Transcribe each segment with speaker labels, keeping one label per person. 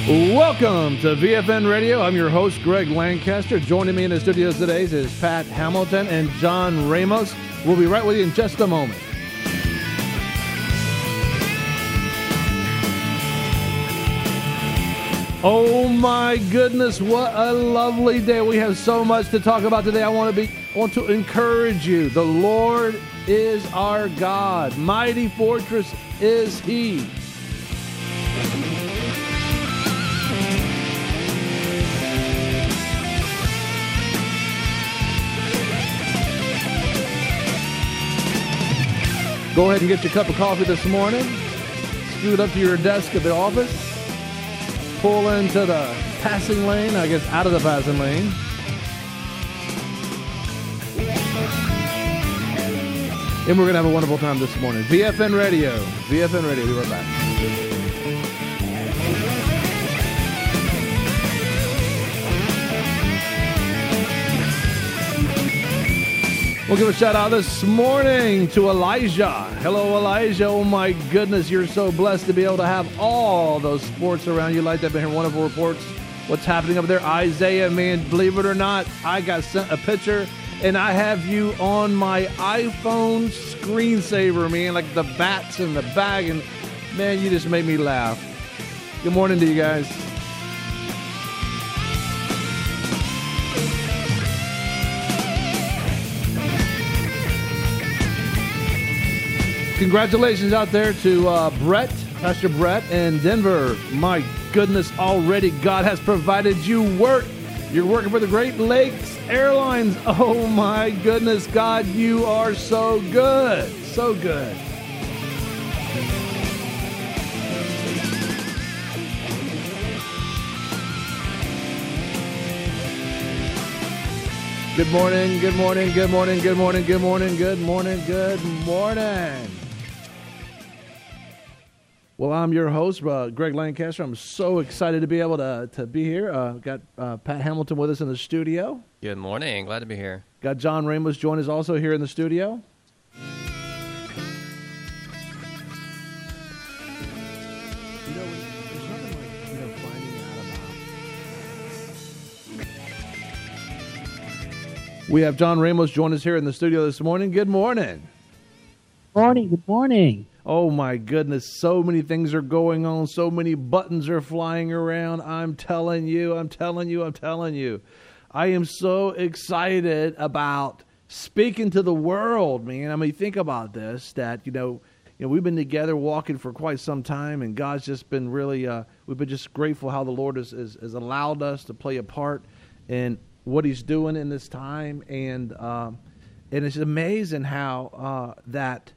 Speaker 1: Welcome to VFN Radio. I'm your host, Greg Lancaster. Joining me in the studios today is Pat Hamilton and John Ramos. We'll be right with you in just a moment. Oh my goodness, what a lovely day. We have so much to talk about today. I want to encourage you. The Lord is our God. Mighty fortress is He. Go ahead and get your cup of coffee this morning. Scoot up to your desk at the office. Pull into the passing lane, I guess out of the passing lane. And we're going to have a wonderful time this morning. VFN Radio. VFN Radio. We'll be right back. We'll give a shout out this morning to Elijah. Hello, Elijah. Oh, my goodness. You're so blessed to be able to have all those sports around you. Like that, been hearing wonderful reports. What's happening up there? Isaiah, man, believe it or not, I got sent a picture, and I have you on my iPhone screensaver, man, like the bats in the bag. And, man, you just made me laugh. Good morning to you guys. Congratulations out there to Brett, Pastor Brett in Denver. My goodness, already God has provided you work. You're working for the Great Lakes Airlines. Oh my goodness, God, you are so good. So good. Good morning, good morning, good morning, good morning, good morning, good morning, good morning. Well, I'm your host, Greg Lancaster. I'm so excited to be able to be here. Got Pat Hamilton with us in the studio.
Speaker 2: Good morning. Glad to be here.
Speaker 1: Got John Ramos joining us also here in the studio. You know, there's nothing like, finding out about. We have John Ramos join us here in the studio this morning. Good morning.
Speaker 3: Good morning.
Speaker 1: Oh, my goodness. So many things are going on. So many buttons are flying around. I'm telling you. I am so excited about speaking to the world, man. I mean, think about this, that, we've been together walking for quite some time, and God's just been really, we've been just grateful how the Lord has allowed us to play a part in what He's doing in this time. And it's amazing how that...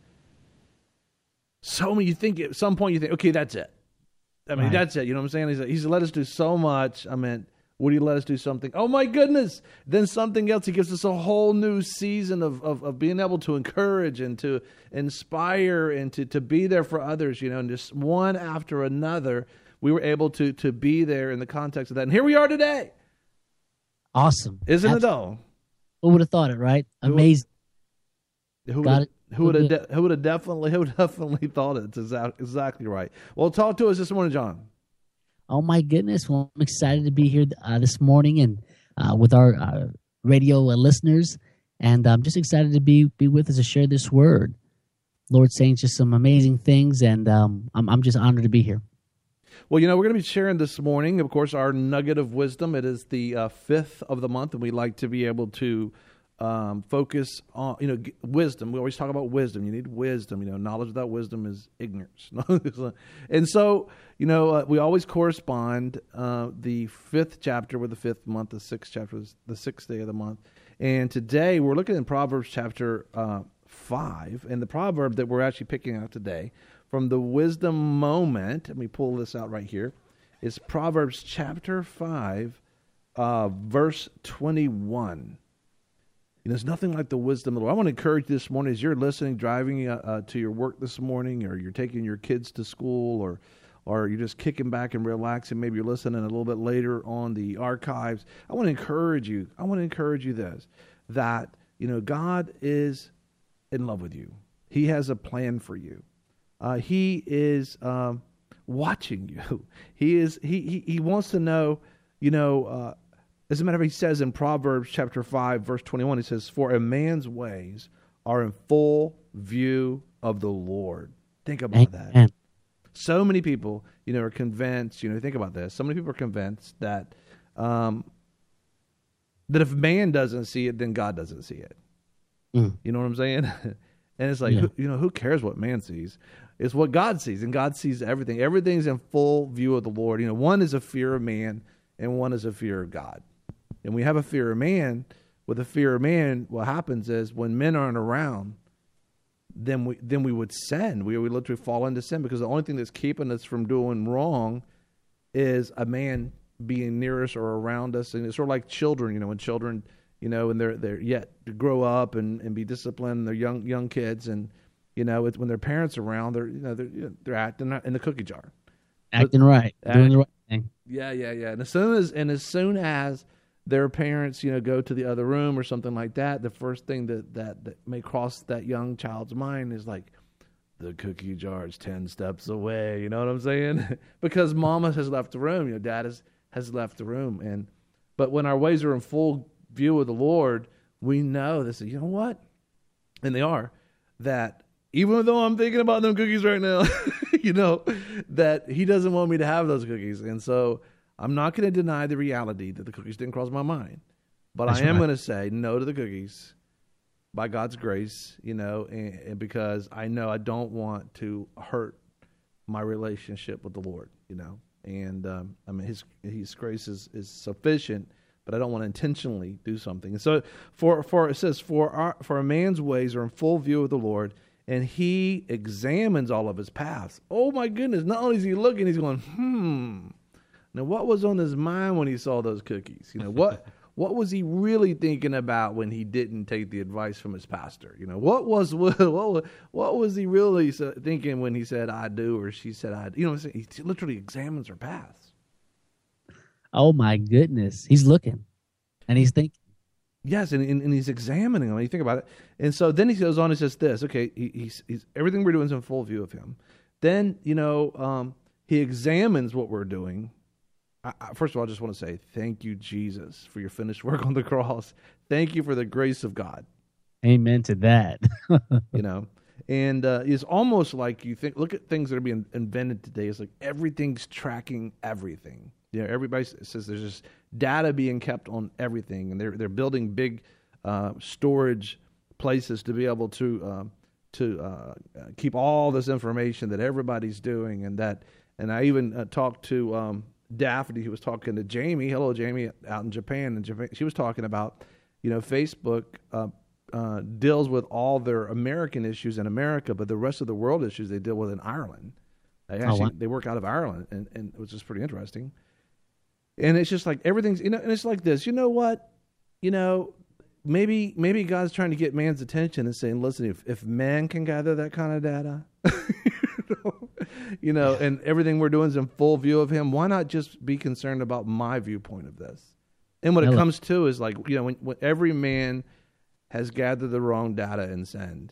Speaker 1: So many, you think at some point you think, okay, that's it. I mean, That's it. You know what I'm saying? He's let us do so much. I mean, would He let us do something? Oh my goodness! Then something else. He gives us a whole new season of being able to encourage and to inspire and to be there for others. And just one after another, we were able to be there in the context of that. And here we are today.
Speaker 3: Awesome,
Speaker 1: isn't it though?
Speaker 3: Who would have thought it? Right? Amazing.
Speaker 1: Who would have definitely thought it? It's exactly right. Well, talk to us this morning, John.
Speaker 3: Oh my goodness! Well, I'm excited to be here this morning and with our radio listeners, and I'm just excited to be with us to share this word. Lord's saying just some amazing things, and I'm just honored to be here.
Speaker 1: Well, we're going to be sharing this morning, of course, our nugget of wisdom. It is the 5th of the month, and we like to be able to focus on, wisdom. We always talk about wisdom. You need wisdom. Knowledge without wisdom is ignorance. And so, we always correspond the 5th chapter with the 5th month, the 6th chapter with the 6th day of the month. And today we're looking at Proverbs chapter 5. And the proverb that we're actually picking out today from the wisdom moment, let me pull this out right here, is Proverbs chapter 5, verse 21. There's nothing like the wisdom of the Lord. I want to encourage you this morning as you're listening, driving to your work this morning, or you're taking your kids to school, or you're just kicking back and relaxing. Maybe you're listening a little bit later on the archives. I want to encourage you. This, that, God is in love with you. He has a plan for you. He is watching you. He wants to know, as a matter of fact, he says in Proverbs chapter 5, verse 21, he says, "For a man's ways are in full view of the Lord." Think about that.
Speaker 3: Amen.
Speaker 1: So many people, are convinced, think about this. So many people are convinced that that if man doesn't see it, then God doesn't see it.
Speaker 3: Mm.
Speaker 1: You know what I'm saying? And it's like, who cares what man sees? It's what God sees, and God sees everything. Everything's in full view of the Lord. One is a fear of man, and one is a fear of God. And we have a fear of man. With a fear of man, what happens is when men aren't around, then we would sin. We would literally fall into sin, because the only thing that's keeping us from doing wrong is a man being near us or around us. And it's sort of like children, when children, and they're yet to grow up and be disciplined. They're young kids, and it's when their parents are around, they're acting in the cookie jar,
Speaker 3: acting right, doing the right thing.
Speaker 1: Yeah. And as soon as their parents, go to the other room or something like that, the first thing that may cross that young child's mind is like, the cookie jar is 10 steps away. You know what I'm saying? Because mama has left the room. Dad has left the room. But when our ways are in full view of the Lord, we know this. You know what? And they are, that even though I'm thinking about them cookies right now, that He doesn't want me to have those cookies. And so I'm not going to deny the reality that the cookies didn't cross my mind. But I am going to say no to the cookies by God's grace, and because I know I don't want to hurt my relationship with the Lord, And His grace is sufficient, but I don't want to intentionally do something. And so it says, for a man's ways are in full view of the Lord, and He examines all of his paths. Oh my goodness! Not only is He looking, He's going, Now, what was on His mind when He saw those cookies? What was He really thinking about when He didn't take the advice from his pastor? What was He really thinking when He said "I do" or she said "I do"? He literally examines her paths.
Speaker 3: Oh my goodness, He's looking, and He's thinking.
Speaker 1: Yes, and He's examining them. You think about it, and so then He goes on and says this. Okay, he's everything we're doing is in full view of Him. Then He examines what we're doing. First of all, I just want to say thank you, Jesus, for your finished work on the cross. Thank you for the grace of God.
Speaker 3: Amen to that.
Speaker 1: And it's almost like you look at things that are being invented today. It's like everything's tracking everything. Everybody says there's just data being kept on everything, and they're building big storage places to be able to keep all this information that everybody's doing, and I even talked to Daphne, who was talking to Jamie. Hello, Jamie, out in Japan. She was talking about, Facebook deals with all their American issues in America, but the rest of the world issues they deal with in Ireland. They work out of Ireland, and it was just pretty interesting. And it's just like everything's, and it's like this. You know what? Maybe God's trying to get man's attention and saying, listen, if man can gather that kind of data, and everything we're doing is in full view of Him, why not just be concerned about my viewpoint of this? And what it comes to is like, when every man has gathered the wrong data and sinned.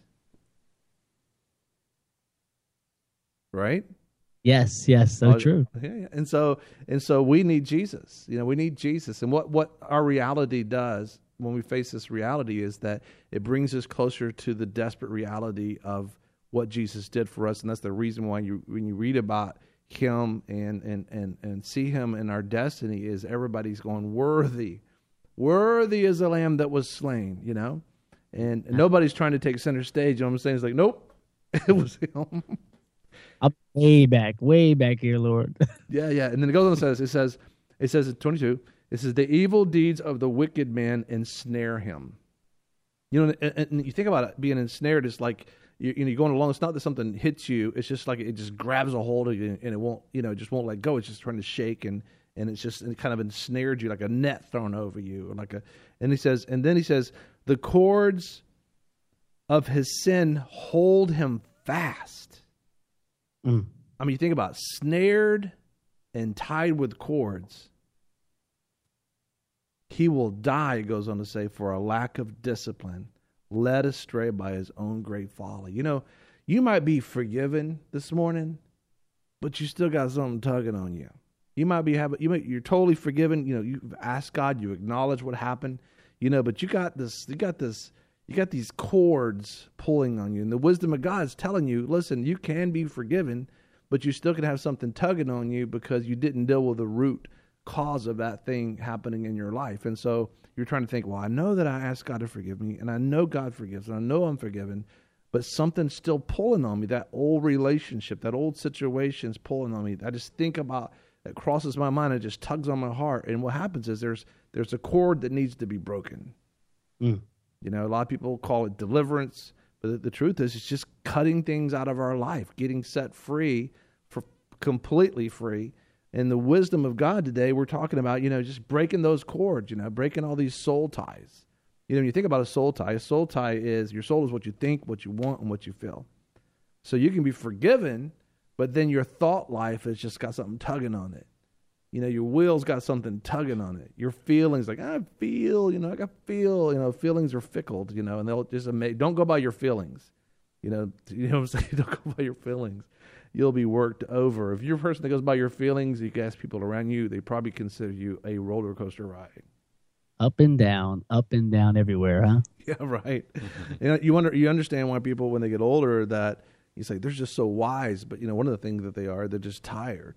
Speaker 1: Right?
Speaker 3: Yes, so true.
Speaker 1: Yeah. And so we need Jesus. We need Jesus. And what our reality does when we face this reality is that it brings us closer to the desperate reality of what Jesus did for us. And that's the reason why when you read about Him and see Him in our destiny, is everybody's going, worthy is the Lamb that was slain, and nobody's trying to take center stage. You know what I'm saying? It's like, nope, it was Him.
Speaker 3: I'm way back here, Lord.
Speaker 1: Yeah. And then it goes on and says, it says in 22, it says, the evil deeds of the wicked man ensnare him. And you think about it, being ensnared is like, you're going along. It's not that something hits you. It's just like it just grabs a hold of you, and it won't, it just won't let go. It's just trying to shake, and it kind of ensnared you, like a net thrown over you, or and then he says, the cords of his sin hold him fast.
Speaker 3: Mm.
Speaker 1: I mean, you think about it, snared and tied with cords. He will die, it goes on to say, for a lack of discipline, led astray by his own great folly. You might be forgiven this morning, but you still got something tugging on you. You might be you're totally forgiven. You know, you've asked God, you acknowledge what happened, you know, but you got these cords pulling on you. And the wisdom of God is telling you, listen, you can be forgiven, but you still can have something tugging on you because you didn't deal with the root cause of that thing happening in your life. And so you're trying to think, well, I know that I asked God to forgive me, and I know God forgives, and I know I'm forgiven, but something's still pulling on me. That old relationship, that old situation's pulling on me. I just think about, it crosses my mind, it just tugs on my heart. And what happens is there's a cord that needs to be broken. You know, a lot of people call it deliverance, but the truth is it's just cutting things out of our life, getting set free, completely free. And the wisdom of God today, we're talking about, you know, just breaking those cords, you know, breaking all these soul ties. You know, when you think about a soul tie is, your soul is what you think, what you want, and what you feel. So you can be forgiven, but then your thought life has just got something tugging on it. You know, your will's got something tugging on it. Your feelings, like, I feel, feelings are fickle, you know, and they'll just don't go by your feelings. You know what I'm saying? Don't go by your feelings. You'll be worked over. If you're a person that goes by your feelings, you can ask people around you, they probably consider you a roller coaster ride. Up and down
Speaker 3: everywhere, huh?
Speaker 1: Yeah, right. You know, you understand why people, when they get older, that you say they're just so wise, but you know, one of the things that they're just tired.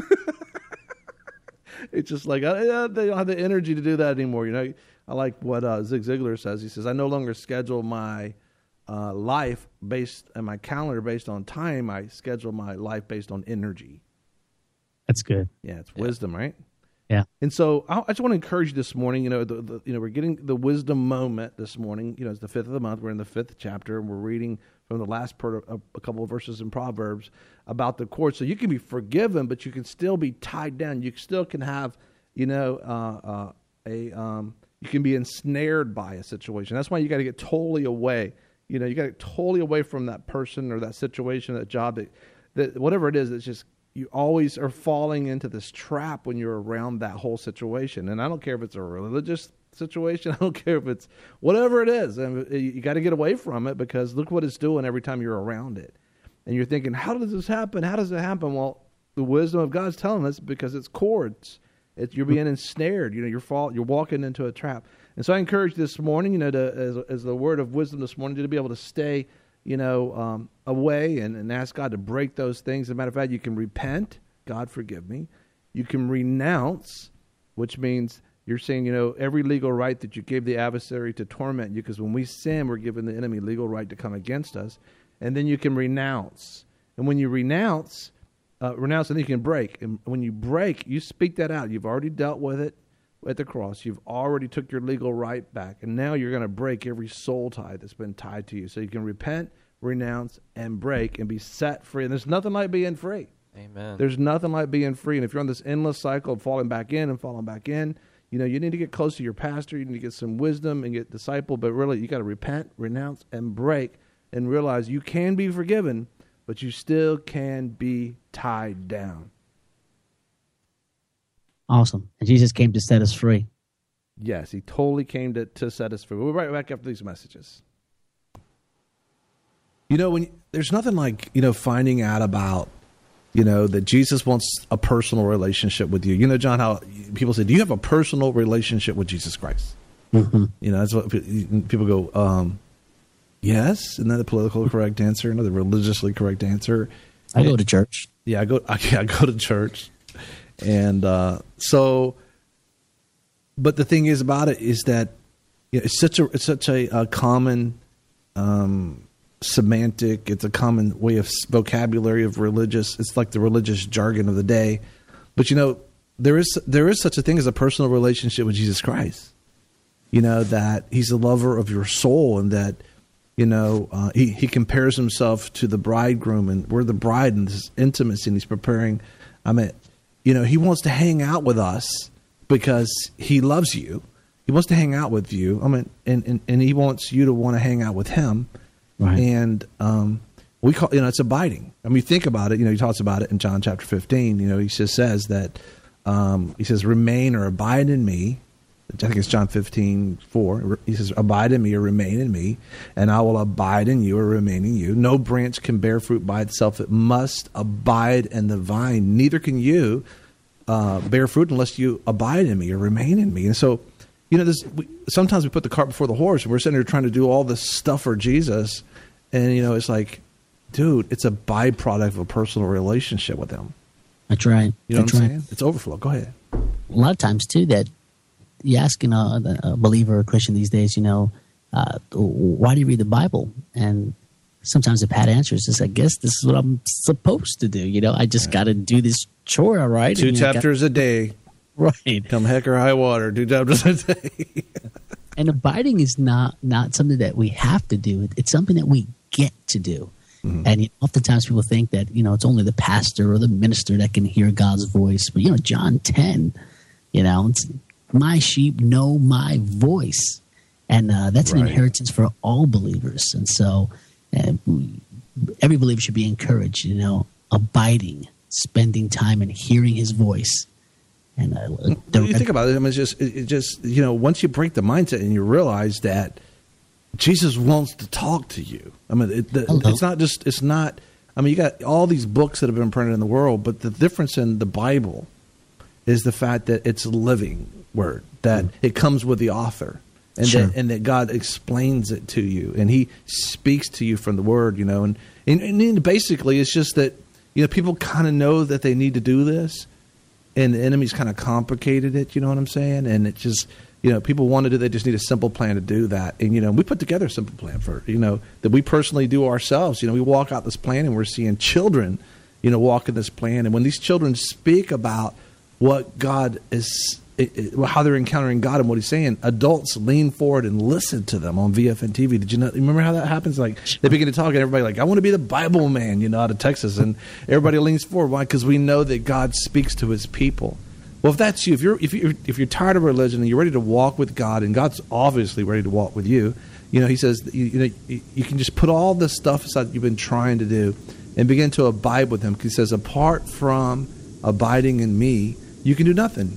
Speaker 1: It's just like they don't have the energy to do that anymore. You know, I like what Zig Ziglar says. He says, I no longer schedule my life based on my calendar based on time. I schedule my life based on energy.
Speaker 3: That's good.
Speaker 1: Yeah, it's wisdom, right?
Speaker 3: Yeah.
Speaker 1: And so I just want to encourage you this morning. You know, we're getting the wisdom moment this morning. You know, it's the 5th of the month. We're in the 5th chapter, and we're reading from the last part of a couple of verses in Proverbs about the cord. So you can be forgiven, but you can still be tied down. You still can have, you know, you can be ensnared by a situation. That's why you got to get totally away. You know, you got to get totally away from that person or that situation, that job, that whatever it is. It's just, you always are falling into this trap when you're around that whole situation. And I don't care if it's a religious situation. I don't care if it's whatever it is. And you got to get away from it, because look what it's doing every time you're around it. And you're thinking, how does this happen? How does it happen? Well, the wisdom of God's telling us, because it's cords. You're being ensnared. You know, you're walking into a trap. And so I encourage this morning, you know, as the word of wisdom this morning, to be able to stay, you know, away and ask God to break those things. As a matter of fact, you can repent, God forgive me. You can renounce, which means you're saying, you know, every legal right that you gave the adversary to torment you, because when we sin, we're giving the enemy legal right to come against us. And then you can renounce. And when you renounce, and then you can break. And when you break, you speak that out. You've already dealt with it at the cross. You've already took your legal right back. And now you're going to break every soul tie that's been tied to you. So you can repent, renounce, and break and be set free. And there's nothing like being free.
Speaker 2: Amen.
Speaker 1: There's nothing like being free. And if you're on this endless cycle of falling back in and falling back in, you know, you need to get close to your pastor. You need to get some wisdom and get discipled. But really, you got to repent, renounce, and break, and realize you can be forgiven, but you still can be tied down.
Speaker 3: Awesome. And Jesus came to set us free.
Speaker 1: Yes, he totally came to set us free. We'll be right back after these messages. You know, there's nothing like, you know, finding out about, you know, that Jesus wants a personal relationship with you. You know, John, how people say, do you have a personal relationship with Jesus Christ?
Speaker 3: Mm-hmm.
Speaker 1: You know, that's what people go, yes. Isn't that the politically correct answer? No, the religiously correct answer.
Speaker 3: I go to church.
Speaker 1: Yeah, I go to church. And so, but the thing is about it is that, you know, it's such a common semantic. It's a common way of vocabulary of religious. It's like the religious jargon of the day. But you know, there is such a thing as a personal relationship with Jesus Christ. You know, that he's the lover of your soul, and that, you know, he compares himself to the bridegroom, and we're the bride in this intimacy, and he's preparing. I mean, you know, he wants to hang out with us because he loves you. He wants to hang out with you. I mean, and he wants you to want to hang out with him. Right. And we call, you know, it's abiding. I mean, you think about it. You know, he talks about it in John chapter 15. You know, he just says that he says, "Remain or abide in me, I think it's John 15:4. He says, abide in me or remain in me, and I will abide in you or remain in you. No branch can bear fruit by itself. It must abide in the vine. Neither can you bear fruit unless you abide in me or remain in me. And so, sometimes we put the cart before the horse, and we're sitting here trying to do all this stuff for Jesus. And, it's like, dude, it's a byproduct of a personal relationship with him.
Speaker 3: That's right.
Speaker 1: You know what I'm saying? It's overflow. Go ahead.
Speaker 3: A lot of times, too, that you ask a believer or a Christian these days, why do you read the Bible? And sometimes the pat answer is just, I guess this is what I'm supposed to do. I just got to do this chore, all right?
Speaker 1: 2 chapters a day.
Speaker 3: Right.
Speaker 1: Come heck or high water, 2 chapters a day.
Speaker 3: And abiding is not something that we have to do. It's something that we get to do. Mm-hmm. And oftentimes people think that, it's only the pastor or the minister that can hear God's voice. But, John 10, it's, my sheep know my voice. And that's an inheritance for all believers. And so every believer should be encouraged, abiding, spending time and hearing his voice. And
Speaker 1: when you think about it, it just once you break the mindset and you realize that Jesus wants to talk to you. It's not. You got all these books that have been printed in the world, but the difference in the Bible is the fact that it's a living word, that it comes with the author, and that God explains it to you, and He speaks to you from the Word. And basically, it's just that people kind of know that they need to do this. And the enemy's kind of complicated it, you know what I'm saying? And it just, people want to do, they just need a simple plan to do that. And, we put together a simple plan for, that we personally do ourselves. We walk out this plan and we're seeing children, walk in this plan. And when these children speak about what God is, how they're encountering God and what He's saying, adults lean forward and listen to them on VFN TV. Did you remember how that happens? Like, they begin to talk and everybody like, I want to be the Bible man, out of Texas. And everybody leans forward. Why? Because we know that God speaks to His people. Well, if that's you, if you're tired of religion and you're ready to walk with God, and God's obviously ready to walk with you, He says, you can just put all this stuff aside that you've been trying to do and begin to abide with Him. He says, apart from abiding in me, you can do nothing.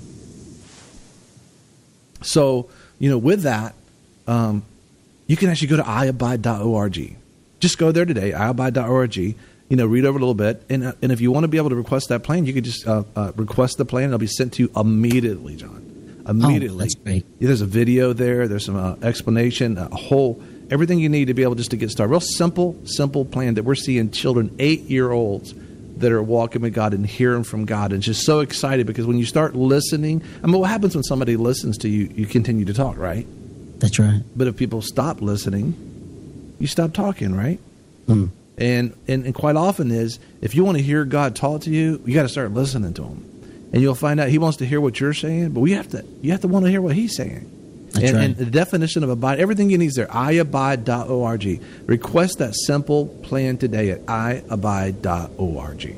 Speaker 1: So, with that, you can actually go to iabide.org. Just go there today, iabide.org, read over a little bit. And if you want to be able to request that plan, you can just request the plan. It'll be sent to you immediately, John. Immediately.
Speaker 3: Oh, that's great.
Speaker 1: There's a video there. There's some explanation, everything you need to be able just to get started. Real simple plan that we're seeing children, 8-year-olds, that are walking with God and hearing from God, and just so excited because when you start listening, what happens when somebody listens to you? You continue to talk, right?
Speaker 3: That's right.
Speaker 1: But if people stop listening, you stop talking, right?
Speaker 3: Mm.
Speaker 1: And quite often is, if you want to hear God talk to you, you got to start listening to Him, and you'll find out He wants to hear what you're saying, but you have to want to hear what He's saying.
Speaker 3: That's right.
Speaker 1: And the definition of abide, everything you need is there. iabide.org. Request that simple plan today at iabide.org.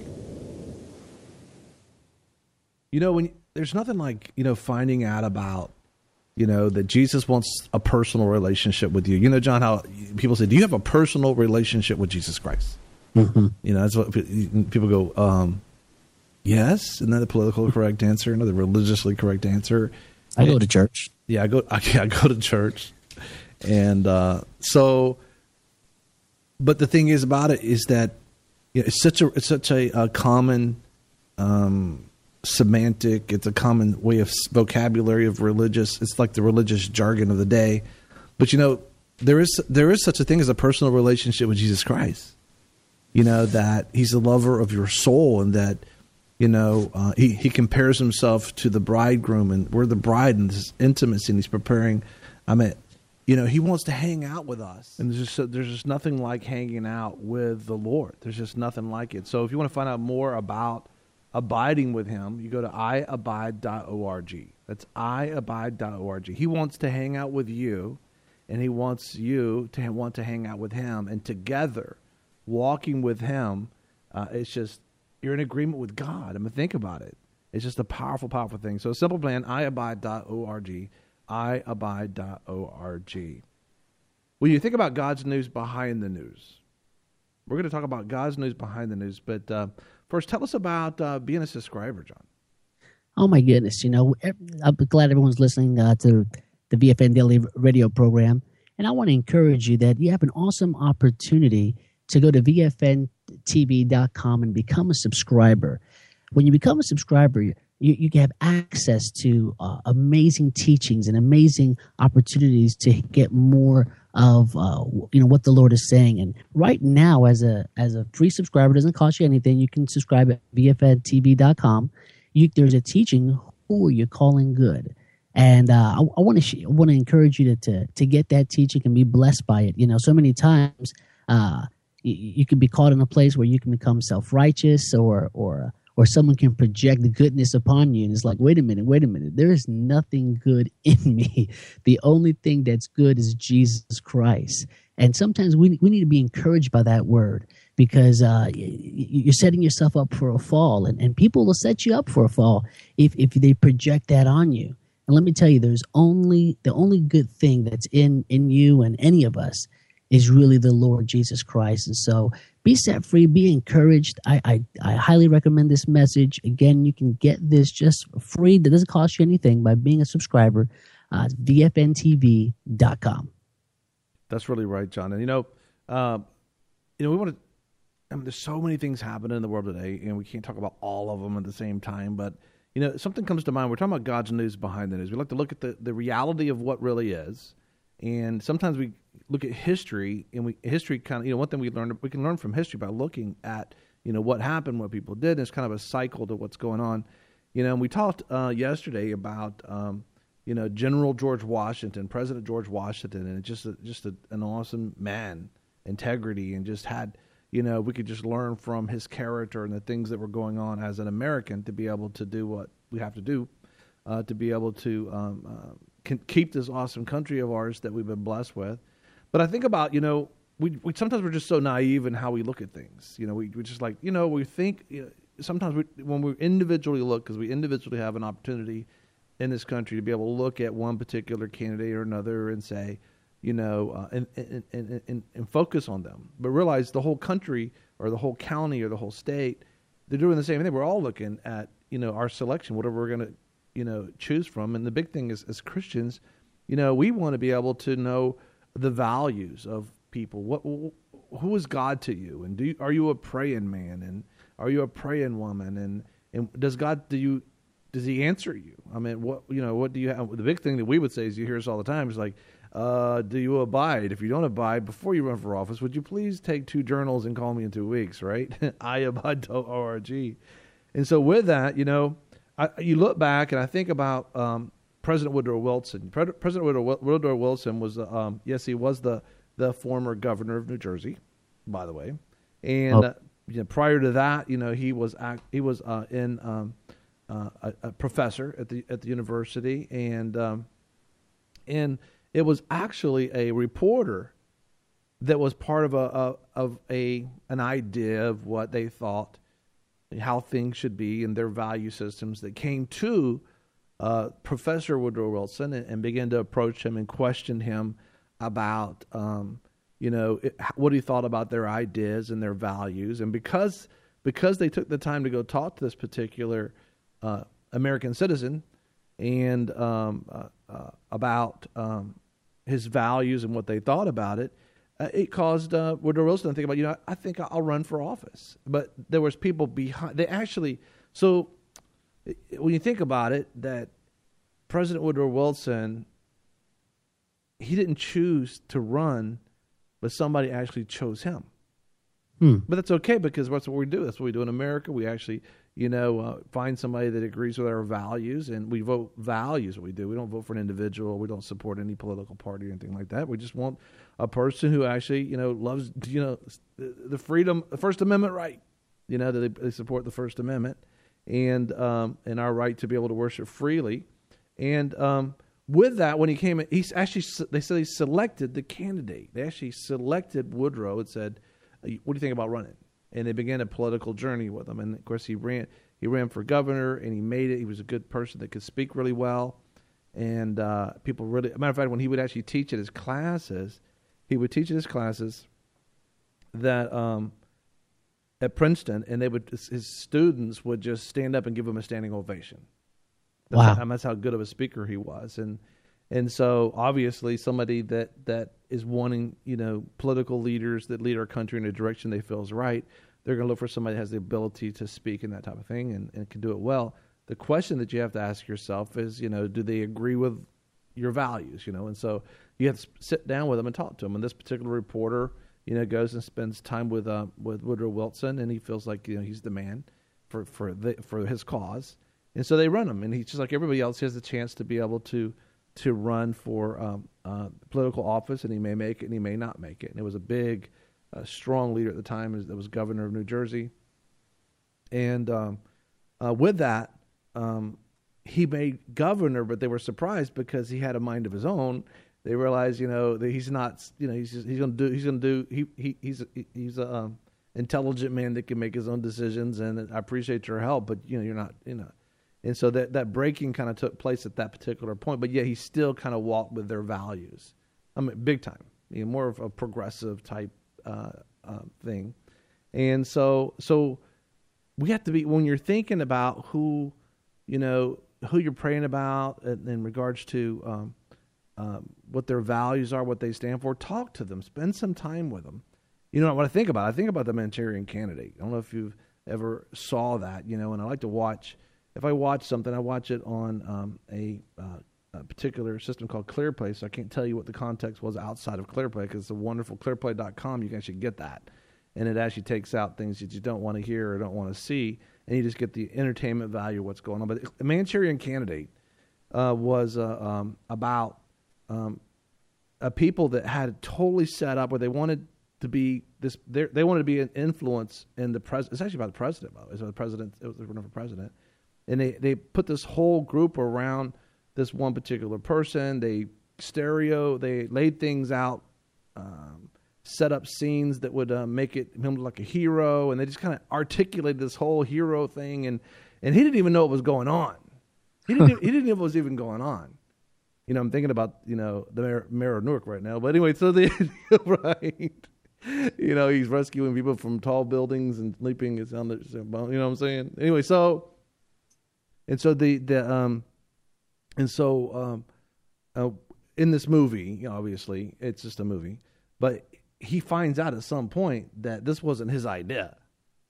Speaker 1: There's nothing like, finding out about, that Jesus wants a personal relationship with you. John, how people say, do you have a personal relationship with Jesus Christ?
Speaker 3: Mm-hmm.
Speaker 1: That's what people go, yes. Isn't that the political correct answer? Another religiously correct answer.
Speaker 3: I go to church.
Speaker 1: Yeah, I go to church, and but the thing is about it is that it's such a common semantic. It's a common way of vocabulary of religious. It's like the religious jargon of the day. But there is such a thing as a personal relationship with Jesus Christ. That He's the lover of your soul, and that. He compares Himself to the bridegroom, and we're the bride in this intimacy, and He's preparing. He wants to hang out with us, and there's just nothing like hanging out with the Lord. There's just nothing like it. So if you want to find out more about abiding with Him, you go to iabide.org. That's iabide.org. He wants to hang out with you, and He wants you to want to hang out with Him, and together, walking with Him, it's just. You're in agreement with God. Think about it. It's just a powerful, powerful thing. So simple plan, iabide.org, iabide.org. When you think about God's news behind the news, we're going to talk about God's news behind the news. But first, tell us about being a subscriber, John.
Speaker 3: Oh my goodness! I'm glad everyone's listening to the VFN Daily Radio program, and I want to encourage you that you have an awesome opportunity to go to VFNTV.com and become a subscriber. When you become a subscriber, you have access to amazing teachings and amazing opportunities to get more of what the Lord is saying. And right now, as a free subscriber, it doesn't cost you anything. You can subscribe at VFNTV.com. There's a teaching, Who Are You Calling Good? And I want to encourage you to get that teaching and be blessed by it. So many times you can be caught in a place where you can become self-righteous or someone can project the goodness upon you. And it's like, wait a minute. There is nothing good in me. The only thing that's good is Jesus Christ. And sometimes we need to be encouraged by that word, because you're setting yourself up for a fall. And people will set you up for a fall if they project that on you. And let me tell you, the only good thing that's in you and any of us is really the Lord Jesus Christ. And so be set free, be encouraged. I highly recommend this message. Again, you can get this just free. That doesn't cost you anything by being a subscriber at VFNTV.com.
Speaker 1: That's really right, John. And, we want to, there's so many things happening in the world today, and we can't talk about all of them at the same time. But, something comes to mind. We're talking about God's news behind the news. We like to look at the reality of what really is. And sometimes we look at history, and history kind of, one thing we can learn from history by looking at, what happened, what people did. And it's kind of a cycle to what's going on. And we talked yesterday about, General George Washington, President George Washington, and just an awesome man, integrity, and just had, we could just learn from his character and the things that were going on as an American to be able to do what we have to do, to be able to keep this awesome country of ours that we've been blessed with. But I think about, we sometimes we're just so naive in how we look at things. We just like, we think, sometimes when we individually look, because we individually have an opportunity in this country to be able to look at one particular candidate or another and say, and focus on them, but realize the whole country or the whole county or the whole state, they're doing the same thing. We're all looking at, our selection, whatever we're going to, choose from. And the big thing is, as Christians, we want to be able to know the values of people. Who is God to you? And are you a praying man? And are you a praying woman? And does he answer you? I mean, what do you have? The big thing that we would say is, you hear us all the time, is like, do you abide? If you don't abide, before you run for office, would you please take 2 journals and call me in 2 weeks, right? iabide.org. And so with that, you look back and I think about President Woodrow Wilson. President Woodrow Wilson was, he was the former governor of New Jersey, by the way. And prior to that, he was a professor at the university, and it was actually a reporter that was part of an idea of what they thought, how things should be, and their value systems, that came to Professor Woodrow Wilson and began to approach him and question him about what he thought about their ideas and their values. And because they took the time to go talk to this particular American citizen and about his values and what they thought about it, it caused Woodrow Wilson to think about, I think I'll run for office. But there was people behind. So when you think about it, that President Woodrow Wilson, he didn't choose to run, but somebody actually chose him. But that's okay, because that's what we do. That's what we do in America. We actually, find somebody that agrees with our values, and we vote values. What we do. We don't vote for an individual. We don't support any political party or anything like that. We just want a person who actually, loves, the freedom, the First Amendment right. That they support the First Amendment and our right to be able to worship freely. And with that, when he came, they said he selected the candidate. They actually selected Woodrow and said, "What do you think about running?" And they began a political journey with him. And of course, he ran for governor, and he made it. He was a good person that could speak really well, and people really. As a matter of fact, when he would actually teach at his classes, that at Princeton, and his students would just stand up and give him a standing ovation.
Speaker 3: Wow.
Speaker 1: That's how good of a speaker he was. And so obviously somebody that is wanting, political leaders that lead our country in a direction they feel is right, they're going to look for somebody that has the ability to speak and that type of thing and can do it well. The question that you have to ask yourself is, do they agree with your values, and so you have to sit down with them and talk to them. And this particular reporter, goes and spends time with Woodrow Wilson, and he feels like, he's the man for his cause. And so they run him, and he's just like everybody else. He has the chance to be able to run for political office, and he may make it and he may not make it. And it was a big, strong leader at the time that was governor of New Jersey. And with that, he made governor, but they were surprised because he had a mind of his own. They realized, that he's not, he's a intelligent man that can make his own decisions, and I appreciate your help, but you're not, And so that breaking kind of took place at that particular point, but yet he still kind of walked with their values. I mean, big time, more of a progressive type thing. And so we have to be, when you're thinking about who you're praying about in regards to what their values are, what they stand for, talk to them, spend some time with them. What I think about the Manchurian Candidate. I don't know if you've ever saw that, and I like to watch. If I watch something, I watch it on a particular system called ClearPlay, so I can't tell you what the context was outside of ClearPlay, because it's a wonderful ClearPlay.com. You can actually get that, and it actually takes out things that you don't want to hear or don't want to see, and you just get the entertainment value of what's going on. But the Manchurian Candidate was about a people that had totally set up where they wanted to be this. They wanted to be an influence in the president. It's actually about the president. It was running for president. And they put this whole group around this one particular person. They laid things out, set up scenes that would make him look like a hero, and they just kind of articulated this whole hero thing. And he didn't even know what was going on. He didn't know what was even going on. I'm thinking about the mayor of Newark right now. But anyway, so right. He's rescuing people from tall buildings and leaping on the, what I'm saying? Anyway, in this movie, obviously, it's just a movie, but he finds out at some point that this wasn't his idea.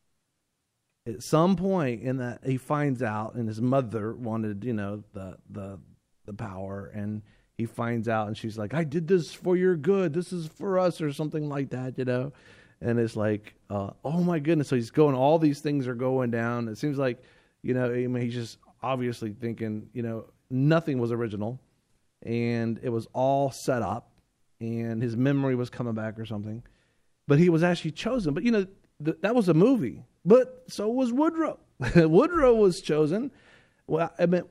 Speaker 1: At some point in that, he finds out, and his mother wanted, the power, and he finds out, and she's like, "I did this for your good. This is for us," or something like that, And it's like, oh my goodness. So he's going. All these things are going down. It seems like, he's just obviously thinking, nothing was original, and it was all set up, and his memory was coming back or something. But he was actually chosen. But that was a movie. But so was Woodrow. Woodrow was chosen. Well, I mean,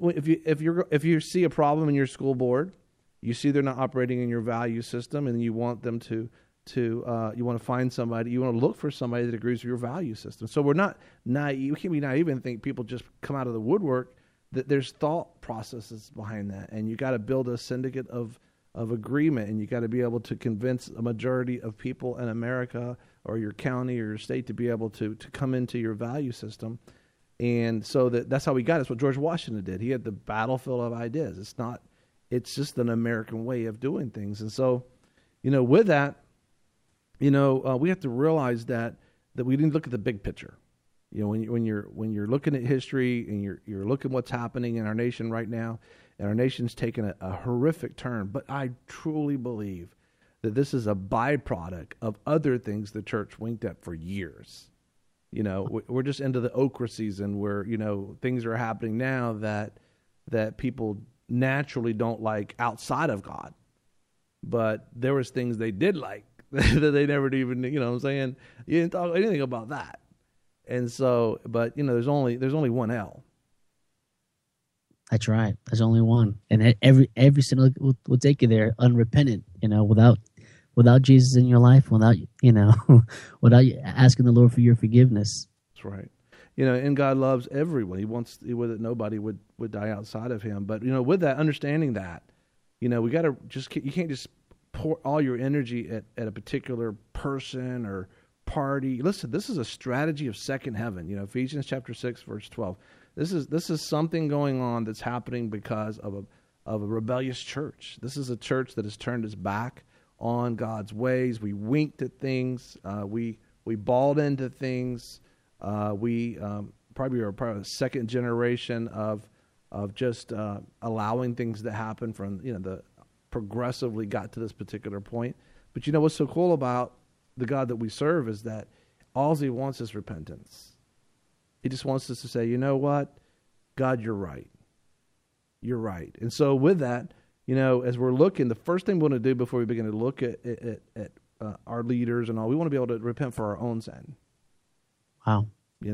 Speaker 1: if you see a problem in your school board, you see they're not operating in your value system, and you want them to you want to find somebody, you want to look for somebody that agrees with your value system. So we're not naive. We can't be naive and think people just come out of the woodwork. That there's thought processes behind that, and you got to build a syndicate of agreement, and you got to be able to convince a majority of people in America or your county or your state to be able to come into your value system. And so that's how we got it. It's what George Washington did. He had the battlefield of ideas. It's just an American way of doing things. And so, with that, we have to realize that we need to look at the big picture. When you're looking at history and you're looking what's happening in our nation right now, and our nation's taken a horrific turn. But I truly believe that this is a byproduct of other things the church winked at for years. We're just into the okra season where, things are happening now that people naturally don't like outside of God. But there was things they did like that they never even, what I'm saying? You didn't talk anything about that. And so, but, there's only one hell.
Speaker 3: That's right. There's only one. And every single will take you there unrepentant, without Jesus in your life, without without asking the Lord for your forgiveness.
Speaker 1: That's right. And God loves everyone. He wants that nobody would die outside of him. But, with that, understanding that, we got to you can't just pour all your energy at a particular person or party. Listen, this is a strategy of second heaven. Ephesians chapter 6, verse 12. This is something going on that's happening because of a rebellious church. This is a church that has turned its back on God's ways. We winked at things. We balled into things. We probably are probably the second generation of just allowing things to happen from the progressively got to this particular point. But what's so cool about the God that we serve is that all He wants is repentance. He just wants us to say, you know what, God, you're right. You're right. And so with that, as we're looking, the first thing we want to do before we begin to look at our leaders and all, we want to be able to repent for our own sin.
Speaker 3: Wow.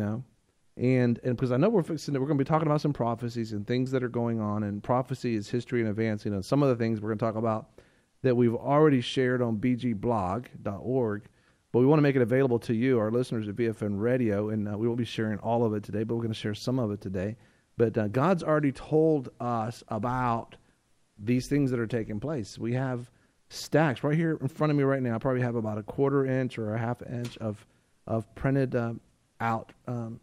Speaker 1: And because I know we're going to be talking about some prophecies and things that are going on, and prophecy is history in advance. Some of the things we're going to talk about that we've already shared on bgblog.org, but we want to make it available to you, our listeners at VFN Radio, and we won't be sharing all of it today, but we're going to share some of it today. But God's already told us about these things that are taking place. We have stacks right here in front of me right now. I probably have about a 1/4 inch or a 1/2 inch of printed out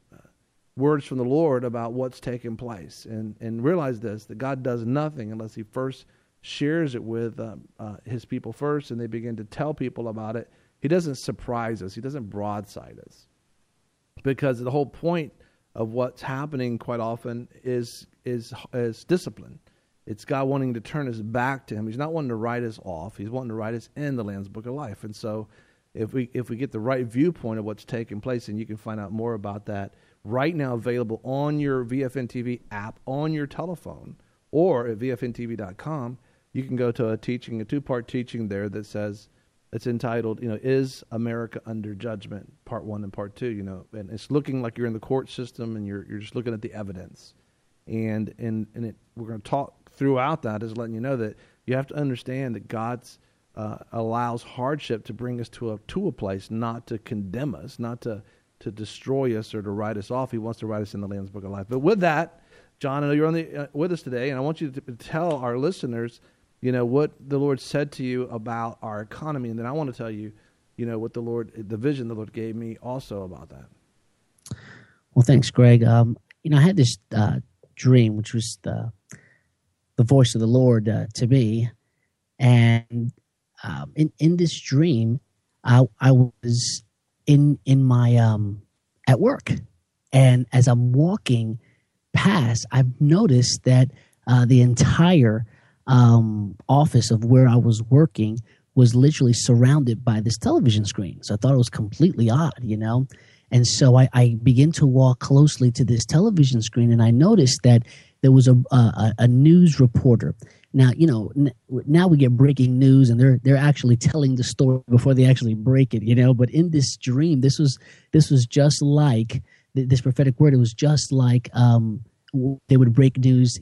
Speaker 1: words from the Lord about what's taking place. And realize this, that God does nothing unless He first shares it with His people first, and they begin to tell people about it. He doesn't surprise us. He doesn't broadside us. Because the whole point of what's happening quite often is discipline. It's God wanting to turn us back to Him. He's not wanting to write us off. He's wanting to write us in the Lamb's Book of Life. And so if we get the right viewpoint of what's taking place, and you can find out more about that right now, available on your VFN TV app on your telephone, or at VFNTV.com, you can go to a 2-part teaching there that says, it's entitled, Is America Under Judgment? Part 1 and Part 2, and it's looking like you're in the court system and you're just looking at the evidence. And we're going to talk throughout that, is letting you know that you have to understand that God's allows hardship to bring us to a place, not to condemn us, not to destroy us or to write us off. He wants to write us in the Lamb's Book of Life. But with that, John, I know you're with us today, and I want you to tell our listeners, what the Lord said to you about our economy, and then I want to tell you, what the vision the Lord gave me also about that.
Speaker 3: Well, thanks, Greg. I had this dream, which was the voice of the Lord to me, and in this dream, I was in my at work, and as I'm walking past, I've noticed that the entire office of where I was working was literally surrounded by this television screen. So I thought it was completely odd, And so I began to walk closely to this television screen, and I noticed that there was a news reporter. Now, now we get breaking news, and they're actually telling the story before they actually break it, But in this dream, this was just like this prophetic word. It was just like they would break news,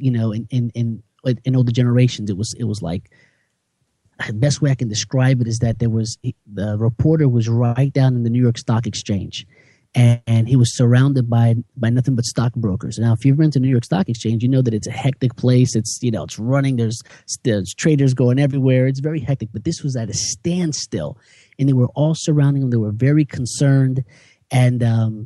Speaker 3: in older generations. It was like, the best way I can describe it is that the reporter was right down in the New York Stock Exchange, and he was surrounded by nothing but stockbrokers. Now, if you've been to New York Stock Exchange, you know that it's a hectic place. It's it's running. There's traders going everywhere. It's very hectic. But this was at a standstill, and they were all surrounding him. They were very concerned, and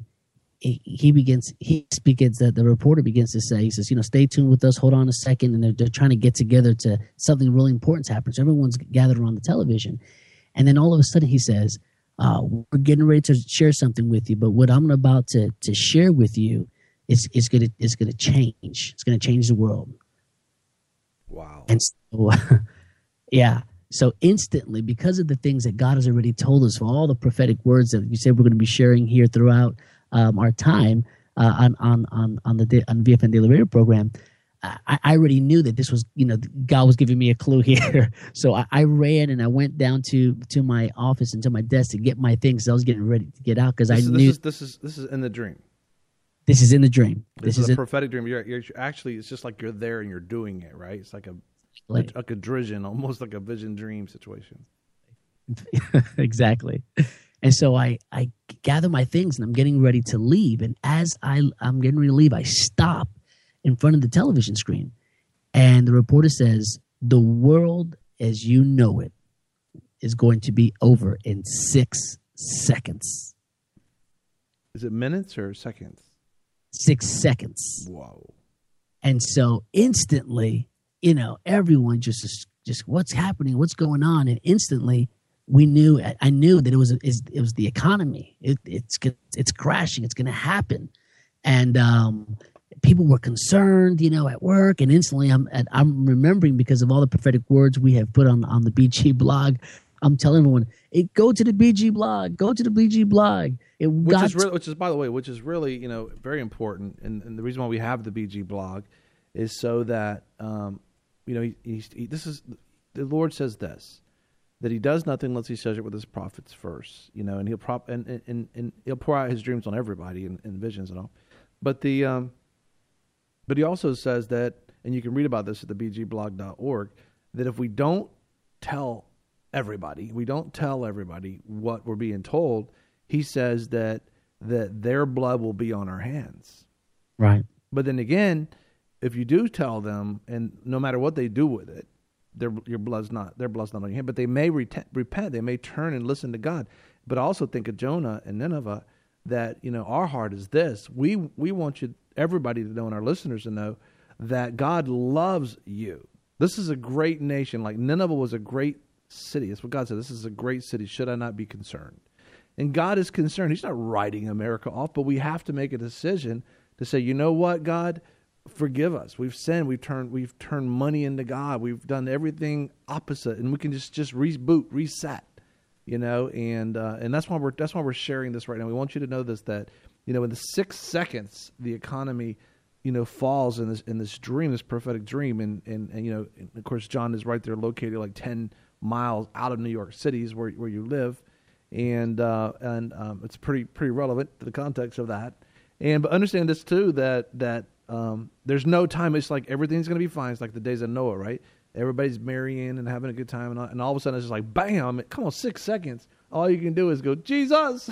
Speaker 3: the reporter begins to say, he says, stay tuned with us, hold on a second. And they're trying to get together to something really important to happen. So everyone's gathered around the television. And then all of a sudden he says, we're getting ready to share something with you, but what I'm about to share with you is going to change. It's going to change the world.
Speaker 1: Wow.
Speaker 3: And so, yeah. So instantly, because of the things that God has already told us, for all the prophetic words that you said we're going to be sharing here throughout our time on the VFN Daily Radio program, I already knew that this was, God was giving me a clue here. So I ran and I went down to my office and to my desk to get my things. I was getting ready to get out because I knew
Speaker 1: this is in the dream.
Speaker 3: This is in the dream.
Speaker 1: This is a prophetic dream. You're actually, it's just like you're there and you're doing it, right? It's like a vision, almost like a vision dream situation.
Speaker 3: Exactly. And so I gather my things and I'm getting ready to leave. And as I'm getting ready to leave, I stop in front of the television screen. And the reporter says, the world as you know it is going to be over in 6 seconds.
Speaker 1: Is it minutes or seconds?
Speaker 3: 6 seconds.
Speaker 1: Whoa.
Speaker 3: And so instantly, everyone just what's happening, what's going on, and instantly I knew that it was the economy. It's crashing. It's going to happen, and people were concerned, at work. And instantly, I'm remembering, because of all the prophetic words we have put on the BG blog. I'm telling everyone, go to the BG blog. Go to the BG blog.
Speaker 1: Which is, by the way, really, very important. And the reason why we have the BG blog is so that, this is, the Lord says this, that he does nothing unless he says it with his prophets first, and he'll pour out his dreams on everybody and visions and all. But but he also says that, and you can read about this at the bgblog.org, that if we don't tell everybody what we're being told, he says that their blood will be on our hands.
Speaker 3: Right.
Speaker 1: But then again, if you do tell them, and no matter what they do with it, their blood's not on your hand. But they may repent. They may turn and listen to God. But I also think of Jonah and Nineveh, that our heart is this: we want everybody to know, and our listeners to know, that God loves you. This is a great nation. Like Nineveh was a great city. That's what God said. This is a great city. Should I not be concerned? And God is concerned. He's not writing America off, but we have to make a decision to say, you know what, God, forgive us. We've sinned. We've turned money into God. We've done everything opposite, and we can just reboot, reset, and that's why we're sharing this right now. We want you to know this, that in the 6 seconds the economy falls in this dream, this prophetic dream, and of course John is right there, located like 10 miles out of New York City, is where you live, and it's pretty relevant to the context of that. But understand this too, that there's no time. It's like everything's going to be fine. It's like the days of Noah, right? Everybody's marrying and having a good time, and all of a sudden it's just like bam! Come on, 6 seconds. All you can do is go, Jesus,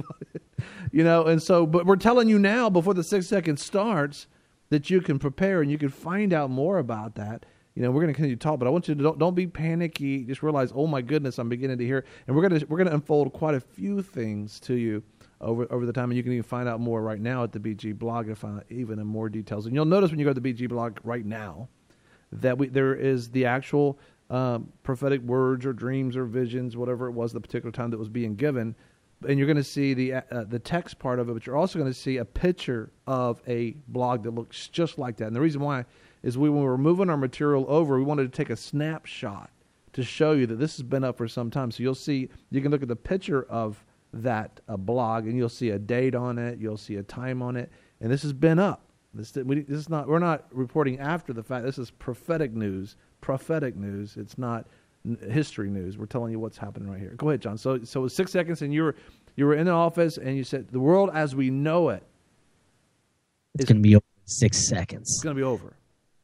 Speaker 1: And so, but we're telling you now, before the 6 seconds starts, that you can prepare and you can find out more about that. We're going to continue to talk, but I want you to don't be panicky. Just realize, oh my goodness, I'm beginning to hear, and we're going to unfold quite a few things to you over the time, and you can even find out more right now at the BG blog and find out even in more details. And you'll notice when you go to the BG blog right now that there is the actual prophetic words or dreams or visions, whatever it was, the particular time that was being given, and you're going to see the text part of it, but you're also going to see a picture of a blog that looks just like that. And the reason why is when we were moving our material over, we wanted to take a snapshot to show you that this has been up for some time. So you can look at the picture of that blog, and you'll see a date on it, you'll see a time on it, and this has been up. We're not reporting after the fact. This is prophetic news. It's not history news. We're telling you what's happening right here. Go ahead, John. So it was 6 seconds, and you were in the office, and you said, the world as we know it,
Speaker 3: it's going to be over 6 seconds.
Speaker 1: It's going to be over.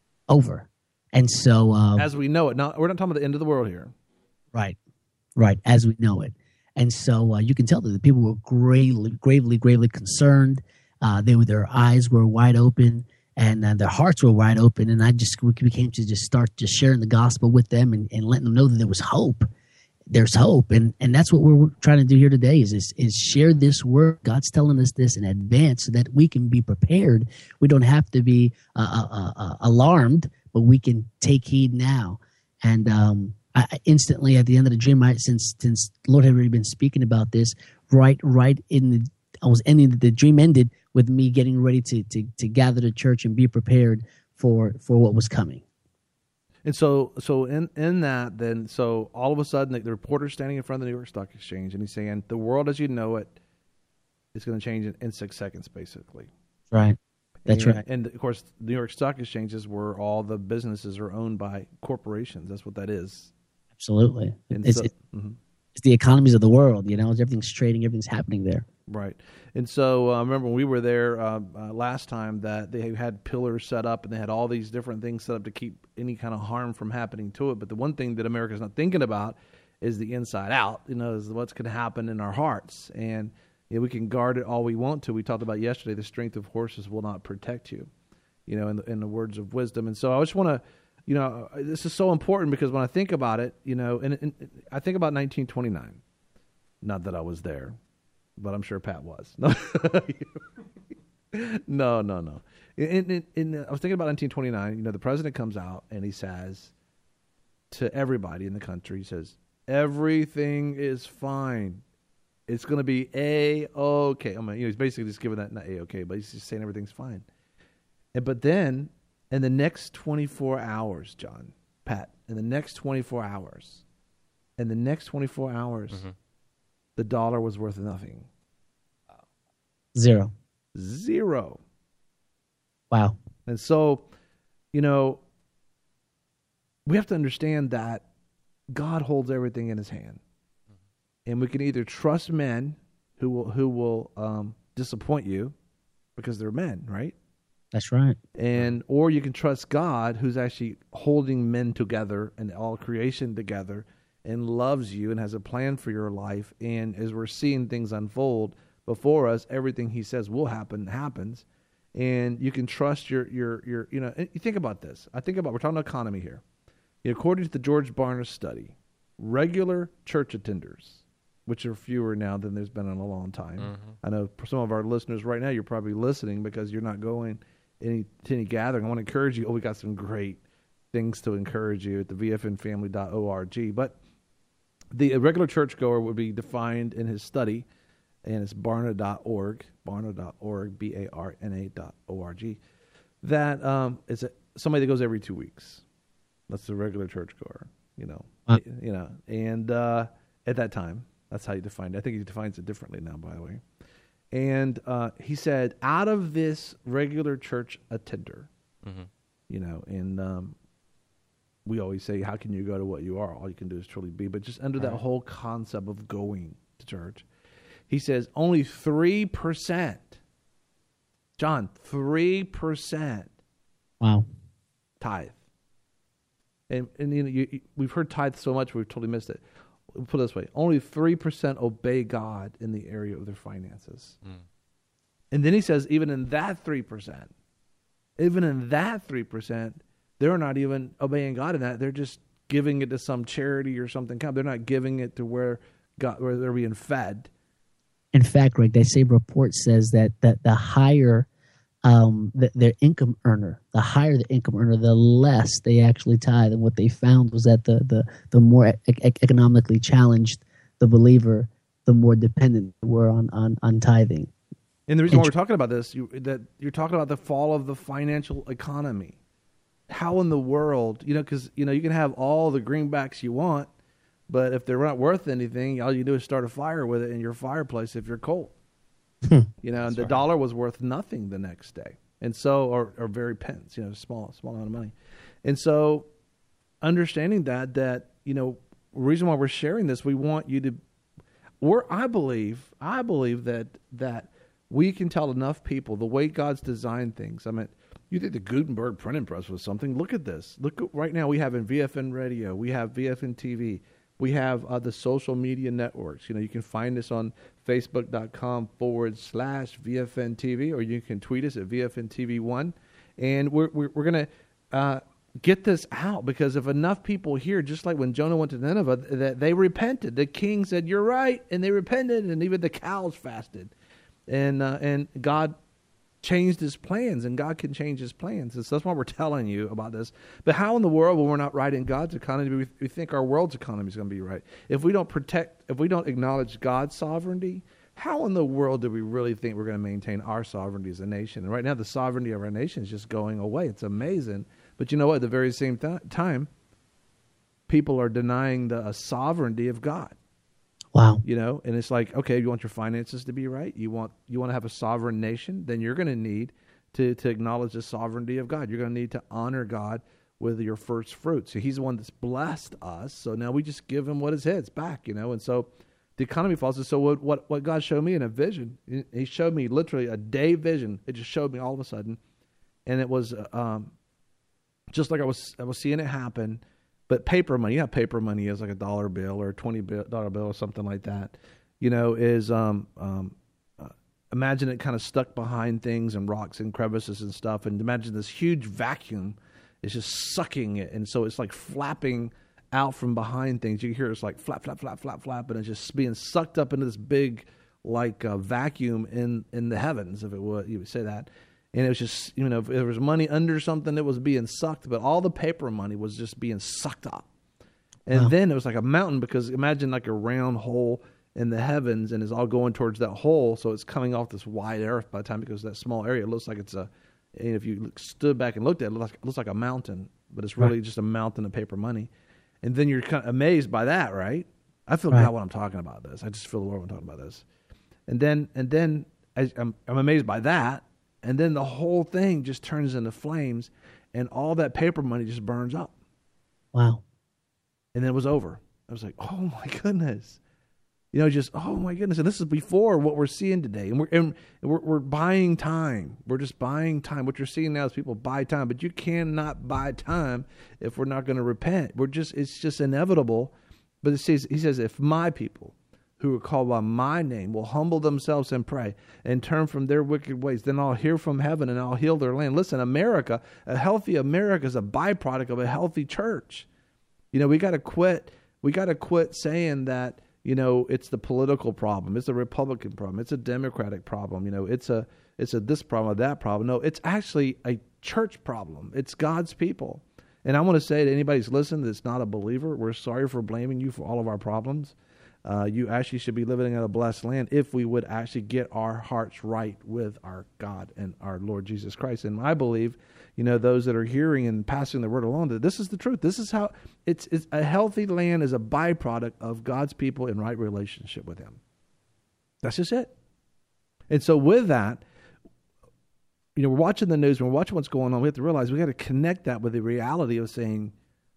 Speaker 3: And so
Speaker 1: as we know it. Now, we're not talking about the end of the world here.
Speaker 3: Right, as we know it. And so you can tell that the people were gravely concerned. Their eyes were wide open, and their hearts were wide open. And we became to just start just sharing the gospel with them and letting them know that there was hope. There's hope, and that's what we're trying to do here today is share this word. God's telling us this in advance so that we can be prepared. We don't have to be alarmed, but we can take heed now. And I instantly at the end of the dream, since Lord had already been speaking about this, right in the dream ended with me getting ready to gather the church and be prepared for what was coming.
Speaker 1: And so in that, then, so all of a sudden the reporter's standing in front of the New York Stock Exchange, and he's saying, the world as you know it is going to change in 6 seconds, basically.
Speaker 3: Right. That's right.
Speaker 1: And of course, the New York Stock Exchange is where all the businesses are owned by corporations. That's what that is.
Speaker 3: Absolutely. It's the economies of the world, everything's trading, everything's happening there.
Speaker 1: Right. And so I remember when we were there last time that they had pillars set up and they had all these different things set up to keep any kind of harm from happening to it. But the one thing that America's not thinking about is the inside out, is what's going to happen in our hearts. And we can guard it all we want to. We talked about yesterday, the strength of horses will not protect you, in the words of wisdom. And so I just want to, this is so important because when I think about it, and I think about 1929, not that I was there, but I'm sure Pat was. No, no, no. I was thinking about 1929. You know, the president comes out and he says to everybody in the country, he says, everything is fine. It's going to be A-OK. I mean, he's basically just giving that, not A-OK, but he's just saying everything's fine. But then, in the next 24 hours, John, Pat, in the next 24 hours, the dollar was worth nothing.
Speaker 3: Zero. Wow.
Speaker 1: And so, you know, we have to understand that God holds everything in his hand. And we can either trust men who will disappoint you because they're men, right?
Speaker 3: That's right.
Speaker 1: Or you can trust God, who's actually holding men together and all creation together and loves you and has a plan for your life. And as we're seeing things unfold before us, everything he says will happen happens. And you can trust your you know, and you think about this. We're talking about economy here. You know, according to the George Barna study, regular church attenders, which are fewer now than there's been in a long time. Mm-hmm. I know for some of our listeners right now, you're probably listening because you're not going to any gathering. I want to encourage you. We got some great things to encourage you at the vfnfamily.org. But the regular churchgoer would be defined in his study, and it's barna.org, barna.org, that is somebody that goes every 2 weeks. That's the regular churchgoer, you know. And at that time, that's how you defined it. I think he defines it differently now, by the way. And he said, out of this regular church attender, you know, and we always say, how can you go to what you are? All you can do is truly be. But just under that whole concept of going to church, he says only 3%, John, 3%.
Speaker 3: Wow.
Speaker 1: Tithe. And you know, we've heard tithe so much, we've totally missed it. We'll put it this way, only 3% obey God in the area of their finances. And then he says, even in that 3%, they're not even obeying God in that. They're just giving it to some charity or something. They're not giving it to where they're being fed.
Speaker 3: In fact, Greg, they say report says that the higher their income earner, the less they actually tithe. And what they found was that the more economically challenged the believer, the more dependent they were on tithing.
Speaker 1: And the reason why we're talking about this, you're talking about the fall of the financial economy. How in the world, you know, because, you know, you can have all the greenbacks you want, but if they're not worth anything, all you do is start a fire with it in your fireplace if you're cold. You know, and the dollar was worth nothing the next day. And so, or very pence, you know, small amount of money. And so understanding that, you know, the reason why we're sharing this, we want you to, I believe that we can tell enough people the way God's designed things. I mean, you think the Gutenberg printing press was something? Look at this. Look at right now we have in VFN Radio, we have VFN TV, we have the social media networks. You know, you can find us on Facebook.com/VFN TV, or you can tweet us at VFN TV1. And we're going to get this out, because if enough people hear, just like when Jonah went to Nineveh, that they repented. The king said, "You're right," and they repented, and even the cows fasted, and God changed his plans, and God can change his plans. And so that's why we're telling you about this. But how in the world, when we're not right in God's economy, we think our world's economy is going to be right? If we don't acknowledge God's sovereignty, how in the world do we really think we're going to maintain our sovereignty as a nation? And right now, the sovereignty of our nation is just going away. It's amazing. But you know what? At the very same time, people are denying the sovereignty of God.
Speaker 3: Wow.
Speaker 1: You know, and it's like, okay, you want your finances to be right? You want to have a sovereign nation? Then you're going to need to acknowledge the sovereignty of God. You're going to need to honor God with your first fruits. So he's the one that's blessed us. So now we just give him what is his back, you know. And so the economy falls. So what God showed me in a vision, he showed me literally a day vision. It just showed me all of a sudden. And it was just like I was seeing it happen. But paper money, you know, paper money is like a dollar bill or a $20 bill or something like that. You know, is imagine it kind of stuck behind things and rocks and crevices and stuff, and imagine this huge vacuum is just sucking it, and so it's like flapping out from behind things. You can hear it's like flap, flap, flap, flap, flap, and it's just being sucked up into this big like a vacuum in the heavens, if it would, you would say that. And it was just, if there was money under something, it was being sucked, but all the paper money was just being sucked up. And then it was like a mountain, because imagine like a round hole in the heavens, and it's all going towards that hole, so it's coming off this wide earth. By the time it goes to that small area, it looks like it's and if you stood back and looked at it, it looks like a mountain, but it's really just a mountain of paper money. And then you're kind of amazed by that, right? I feel God when I'm talking about this. I just feel the Lord when I'm talking about this. And then I'm amazed by that. And then the whole thing just turns into flames, and all that paper money just burns up.
Speaker 3: Wow.
Speaker 1: And then it was over. I was like, oh my goodness. Oh my goodness. And this is before what we're seeing today. And we're buying time. We're just buying time. What you're seeing now is people buy time, but you cannot buy time if we're not going to repent. It's just inevitable. But he says, if my people who are called by my name will humble themselves and pray and turn from their wicked ways, then I'll hear from heaven and I'll heal their land. Listen, America, a healthy America is a byproduct of a healthy church. We got to quit. We got to quit saying that, it's the political problem. It's a Republican problem. It's a Democratic problem. It's a this problem or that problem. No, it's actually a church problem. It's God's people. And I want to say to anybody who's listening that's not a believer, we're sorry for blaming you for all of our problems. You actually should be living in a blessed land if we would actually get our hearts right with our God and our Lord Jesus Christ. And I believe, those that are hearing and passing the word along, that this is the truth. This is how it's a healthy land is a byproduct of God's people in right relationship with Him. That's just it. And so with that, we're watching the news, and we're watching what's going on. We have to realize we got to connect that with the reality of saying,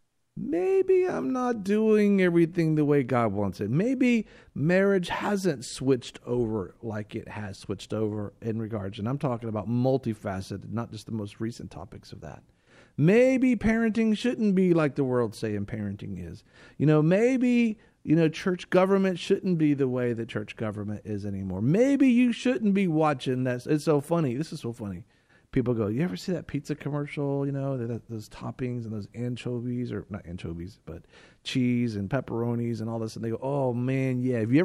Speaker 1: maybe I'm not doing everything the way God wants it. Maybe marriage hasn't switched over like it has switched over in regards. And I'm talking about multifaceted, not just the most recent topics of that. Maybe parenting shouldn't be like the world's saying parenting is. Maybe, church government shouldn't be the way that church government is anymore. Maybe you shouldn't be watching that. It's so funny. This is so funny. People go, you ever see that pizza commercial, those toppings and those anchovies, or not anchovies, but cheese and pepperonis and all this. And they go, oh, man, yeah. Have you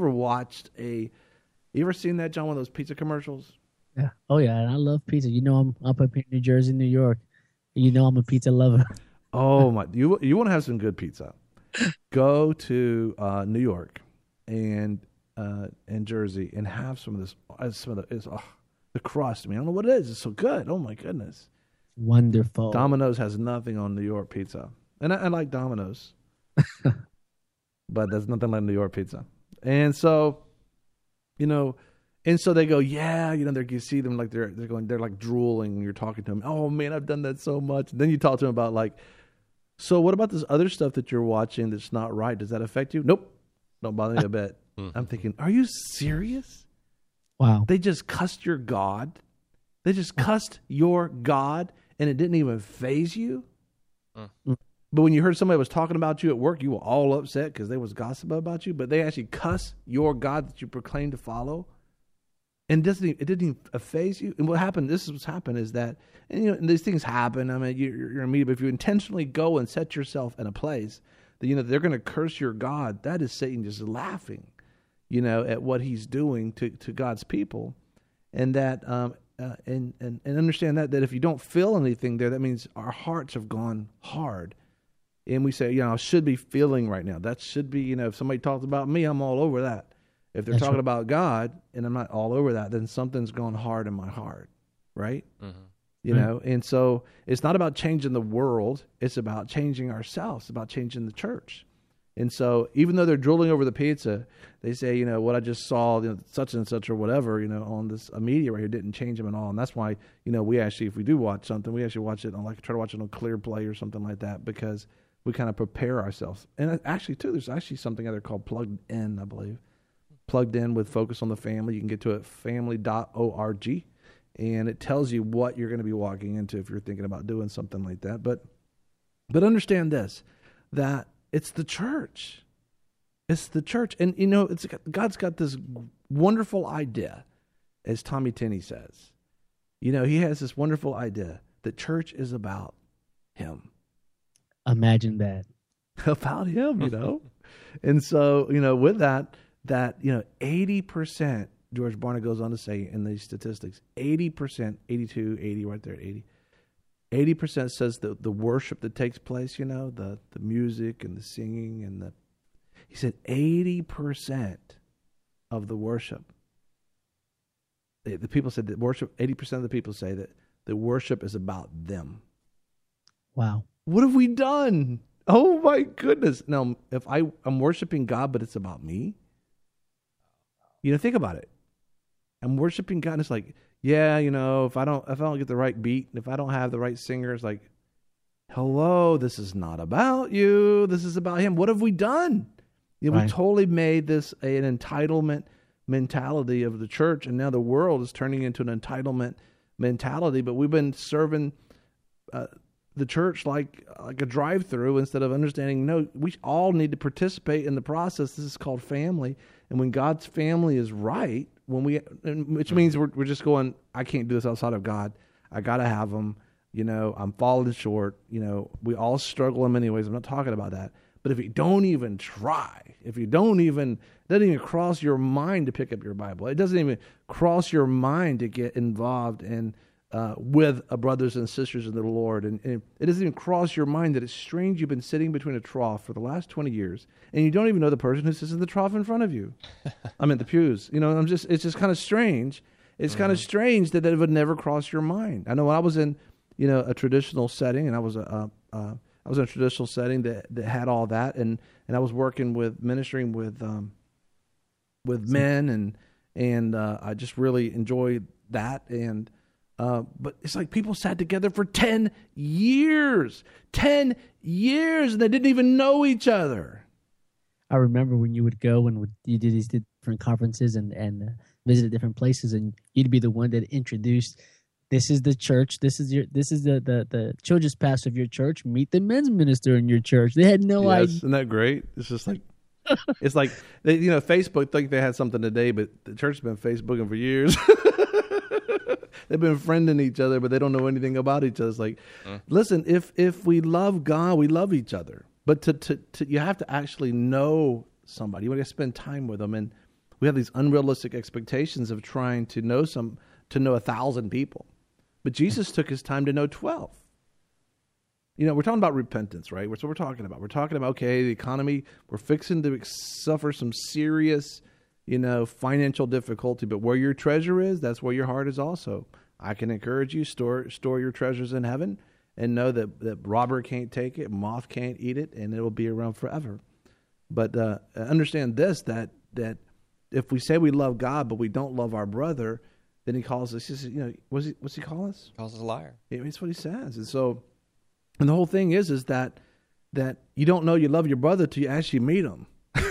Speaker 1: ever seen that, John, one of those pizza commercials?
Speaker 3: Yeah. Oh, yeah. And I love pizza. I'm up in New Jersey, New York. I'm a pizza lover.
Speaker 1: Oh, my. You want to have some good pizza. Go to New York and Jersey and have some of this. The crust, I don't know what it is. It's so good. Oh, my goodness.
Speaker 3: Wonderful.
Speaker 1: Domino's has nothing on New York pizza. And I like Domino's. But there's nothing like New York pizza. And so, they go, yeah, you see them like they're like drooling when you're talking to them. Oh, man, I've done that so much. And then you talk to them about like, so what about this other stuff that you're watching that's not right? Does that affect you? Nope. Don't bother me a bit. I'm thinking, are you serious?
Speaker 3: Wow.
Speaker 1: They just cussed your God. They just cussed your God, and it didn't even faze you. But when you heard somebody was talking about you at work, you were all upset because they was gossiping about you, but they actually cuss your God that you proclaim to follow. And it didn't even faze you. And what happened, this is what's happened, is that, and these things happen. You're in media, but if you intentionally go and set yourself in a place that, they're going to curse your God, that is Satan just laughing, at what he's doing to God's people. And that, and understand that if you don't feel anything there, that means our hearts have gone hard. And we say, I should be feeling right now. That should be, if somebody talks about me, I'm all over that. If they're talking about God and I'm not all over that, then something's gone hard in my heart, right? Mm-hmm. And so it's not about changing the world. It's about changing ourselves. It's about changing the church. And so even though they're drooling over the pizza, they say, what I just saw, such and such or whatever, on this media right here didn't change them at all. And that's why, we actually, if we do watch something, we actually watch it on try to watch it on Clear Play or something like that, because we kind of prepare ourselves. And actually, too, there's actually something out there called Plugged In, I believe. Plugged In with Focus on the Family. You can get to it, family.org, and it tells you what you're going to be walking into if you're thinking about doing something like that. But understand this, that it's the church. It's the church. And, God's got this wonderful idea, as Tommy Tenney says. He has this wonderful idea that church is about Him.
Speaker 3: Imagine that.
Speaker 1: About Him, And so, with that 80% George Barna goes on to say in these statistics, 80%, 82, 80, right there at 80, 80% says that the worship that takes place, the music and the singing he said 80% of the worship, the people said that worship, 80% of the people say that the worship is about them.
Speaker 3: Wow.
Speaker 1: What have we done? Oh my goodness. Now, if I'm worshiping God, but it's about me, think about it. I'm worshiping God, and it's like, if I don't get the right beat, and if I don't have the right singer, it's like, hello, this is not about you. This is about him. What have we done?
Speaker 3: Right.
Speaker 1: We totally made this an entitlement mentality of the church, and now the world is turning into an entitlement mentality. But we've been serving the church like a drive-through instead of understanding, no, we all need to participate in the process. This is called family. And when God's family is right, which means we're just going, I can't do this outside of God. I got to have them. I'm falling short. We all struggle in many ways. I'm not talking about that. But if you don't even try, it doesn't even cross your mind to pick up your Bible. It doesn't even cross your mind to get involved in with brothers and sisters in the Lord. And it doesn't even cross your mind that it's strange you've been sitting between a trough for the last 20 years and you don't even know the person who sits in the trough in front of you. I'm in the pews. It's just kind of strange. It's kind of strange that it would never cross your mind. I know when I was in, a traditional setting, and I was in a traditional setting that had all that, and I was ministering with men, and I just really enjoyed that. And but it's like people sat together for 10 years, and they didn't even know each other.
Speaker 3: I remember when you would go and you did these different conferences and visited different places, and you'd be the one that introduced, this is the church, this is the children's pastor of your church, meet the men's minister in your church. They had no idea.
Speaker 1: Isn't that great? It's just like, it's like, Facebook think they had something today, but the church has been Facebooking for years. They've been friending each other, but they don't know anything about each other. It's like, listen, if we love God, we love each other. But to you have to actually know somebody. You want to spend time with them, and we have these unrealistic expectations of trying to know 1,000 people. But Jesus took his time to know 12. We're talking about repentance, right? That's what we're talking about. We're talking about, okay, the economy, we're fixing to suffer some serious, financial difficulty. But where your treasure is, that's where your heart is also. I can encourage you, store your treasures in heaven, and know that robber can't take it, moth can't eat it, and it will be around forever. But understand this, that if we say we love God, but we don't love our brother, then he calls us, what's he call us?
Speaker 2: He calls us a liar.
Speaker 1: Yeah, that's what he says. And so, and the whole thing is that you don't know you love your brother till you actually meet him.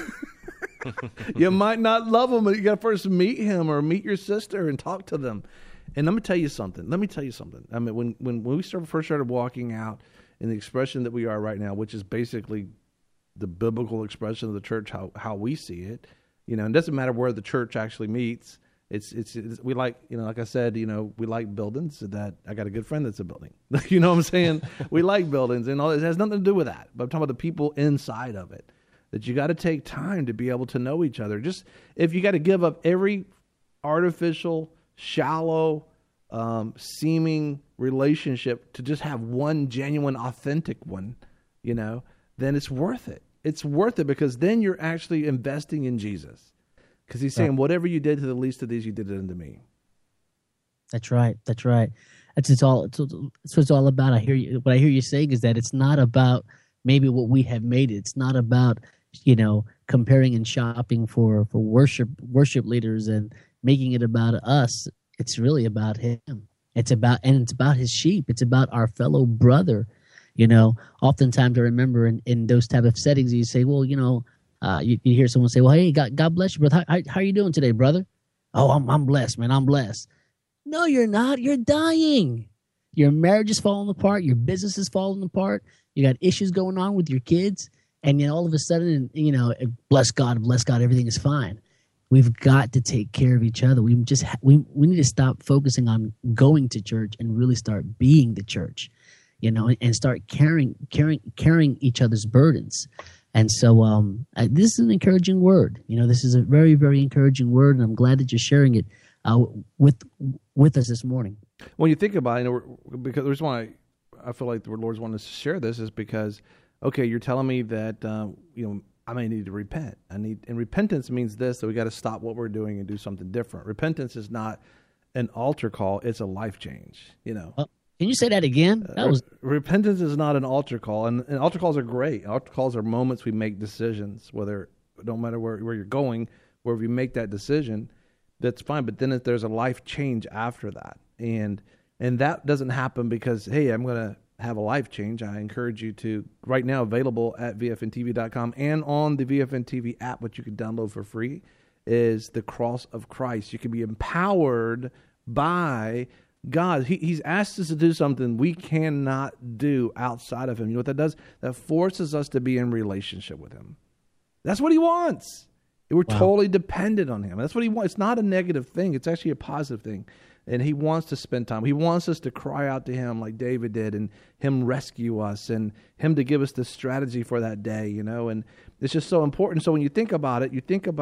Speaker 1: You might not love him, but you got to first meet him or meet your sister and talk to them. And let me tell you something. I mean, when we first started walking out in the expression that we are right now, which is basically the biblical expression of the church, how we see it, it doesn't matter where the church actually meets. It's we like, like I said, we like buildings. That I got a good friend that's a building. You know what I'm saying? We like buildings, and all it has nothing to do with that. But I'm talking about the people inside of it. That you got to take time to be able to know each other. Just if you got to give up every artificial, shallow, seeming relationship to just have one genuine, authentic one, then it's worth it. It's worth it because then you're actually investing in Jesus. Because he's saying, whatever you did to the least of these, you did it unto me.
Speaker 3: That's right. That's all. It's what it's all about. What I hear you saying is that it's not about maybe what we have made it. It's not about comparing and shopping for worship leaders and making it about us. It's really about him. It's about his sheep. It's about our fellow brother. Oftentimes I remember in those type of settings, you say, well, you hear someone say, well, hey, God bless you, brother. How are you doing today, brother? Oh, I'm blessed, man. I'm blessed. No, you're not. You're dying. Your marriage is falling apart. Your business is falling apart. You got issues going on with your kids. And all of a sudden, bless God, everything is fine. We've got to take care of each other. We need to stop focusing on going to church and really start being the church, and start carrying each other's burdens. And so this is an encouraging word. This is a very, very encouraging word, and I'm glad that you're sharing it with us this morning.
Speaker 1: When you think about it, because the reason why I feel like the Lord's wanting us to share this is because, okay, you're telling me that I may need to repent. And repentance means this: that we got to stop what we're doing and do something different. Repentance is not an altar call; it's a life change.
Speaker 3: Can you say that again?
Speaker 1: Repentance is not an altar call, and altar calls are great. Altar calls are moments we make decisions, no matter where you're going, wherever you make that decision, that's fine. But then there's a life change after that, and that doesn't happen because, hey, I'm going to have a life change. I encourage you to, right now available at VFNTV.com and on the VFN TV app, which you can download for free, is the cross of Christ. You can be empowered by God. He's asked us to do something we cannot do outside of him. You know what that does? That forces us to be in relationship with him. That's what he wants. We're totally dependent on him. That's what he wants. It's not a negative thing. It's actually a positive thing. And he wants to spend time. He wants us to cry out to him like David did, and him rescue us, and him to give us the strategy for that day, and it's just so important. So when you think about it,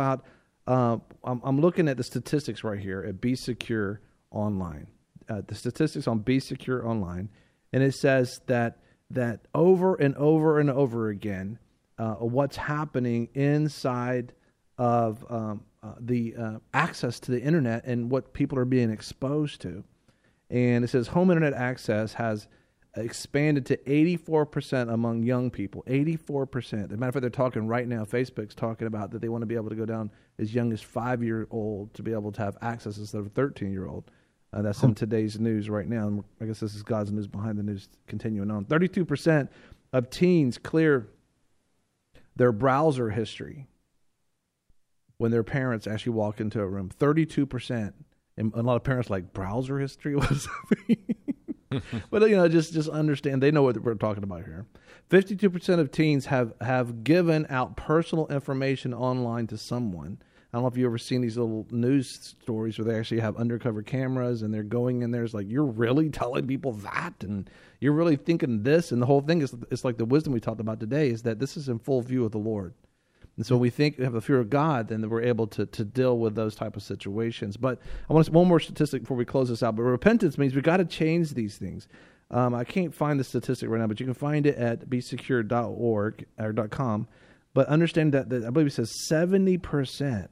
Speaker 1: I'm looking at the statistics right here at Be Secure Online. The statistics on Be Secure Online, and it says that over and over and over again, what's happening inside of the access to the internet and what people are being exposed to. And it says home internet access has expanded to 84% among young people. 84%. As a matter of fact, they're talking right now, Facebook's talking about that they want to be able to go down as young as 5-year-old to be able to have access instead of a 13-year-old. That's in today's news right now. I guess this is God's news behind the news continuing on. 32% of teens clear their browser history when their parents actually walk into a room. 32%. And a lot of parents like, browser history? What does that mean? But, just understand. They know what we're talking about here. 52% of teens have given out personal information online to someone. I don't know if you've ever seen these little news stories where they actually have undercover cameras and they're going in there. It's like, you're really telling people that? And you're really thinking this? And the whole thing is, it's like the wisdom we talked about today is that this is in full view of the Lord. And so we think we have the fear of God, then we're able to deal with those type of situations. But I want to one more statistic before we close this out. But repentance means we got to change these things. I can't find the statistic right now, but you can find it at besecure.org or .com. But understand that I believe it says 70%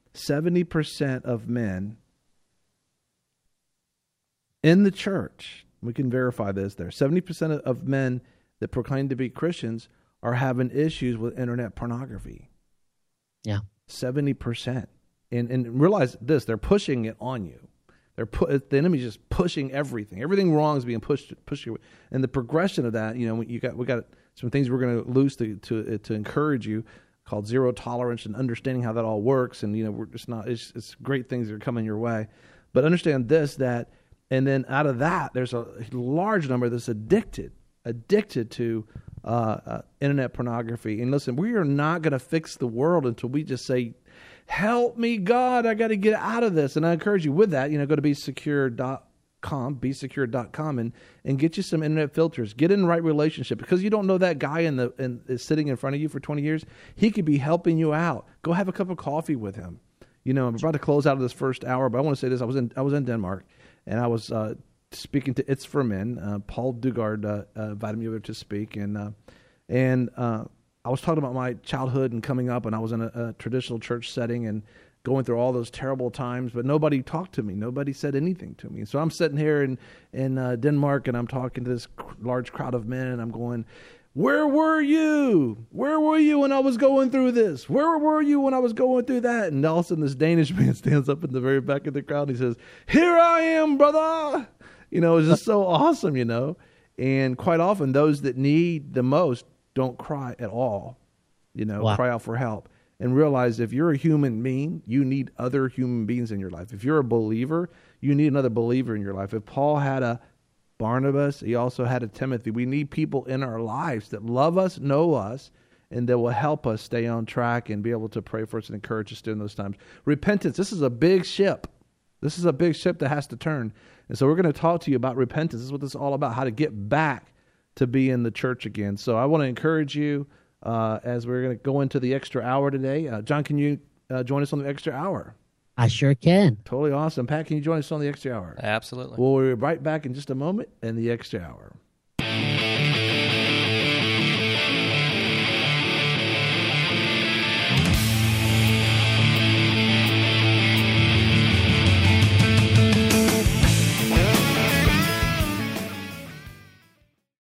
Speaker 1: of men in the church, we can verify this there, 70% of men that proclaim to be Christians are having issues with internet pornography.
Speaker 3: Yeah.
Speaker 1: 70%. And realize this, they're pushing it on you. The enemy's just pushing everything. Everything wrong is being pushed. And the progression of that, we got some things we're going to lose to encourage you, called zero tolerance and understanding how that all works. And, it's great things that are coming your way. But understand this, and then out of that, there's a large number that's addicted to internet pornography. And listen, we are not going to fix the world until we just say, help me, God, I got to get out of this. And I encourage you with that, go to besecure.com and get you some internet filters. Get in the right relationship, because you don't know that guy is sitting in front of you for 20 years. He could be helping you out. Go have a cup of coffee with him. I'm about to close out of this first hour, but I want to say this. I was in Denmark, and I was speaking to It's for Men. Paul Dugard invited me over to speak, and I was talking about my childhood and coming up, and I was in a traditional church setting and going through all those terrible times, but nobody talked to me. Nobody said anything to me. So I'm sitting here in Denmark, and I'm talking to this large crowd of men, and I'm going, where were you? Where were you when I was going through this? Where were you when I was going through that? And all of a sudden, this Danish man stands up in the very back of the crowd, and he says, here I am, brother. It's just so awesome, And quite often, those that need the most don't cry at all,
Speaker 3: Wow.
Speaker 1: Cry out for help. And realize if you're a human being, you need other human beings in your life. If you're a believer, you need another believer in your life. If Paul had a Barnabas, he also had a Timothy. We need people in our lives that love us, know us, and that will help us stay on track and be able to pray for us and encourage us during those times. Repentance, this is a big ship. This is a big ship that has to turn. And so we're going to talk to you about repentance. This is what this is all about, how to get back to be in the church again. So I want to encourage you. as we're going to go into the extra hour today. John, can you join us on the extra hour?
Speaker 3: I sure can.
Speaker 1: Totally awesome. Pat, can you join us on the extra hour?
Speaker 2: Absolutely.
Speaker 1: We'll be right back in just a moment in the extra hour.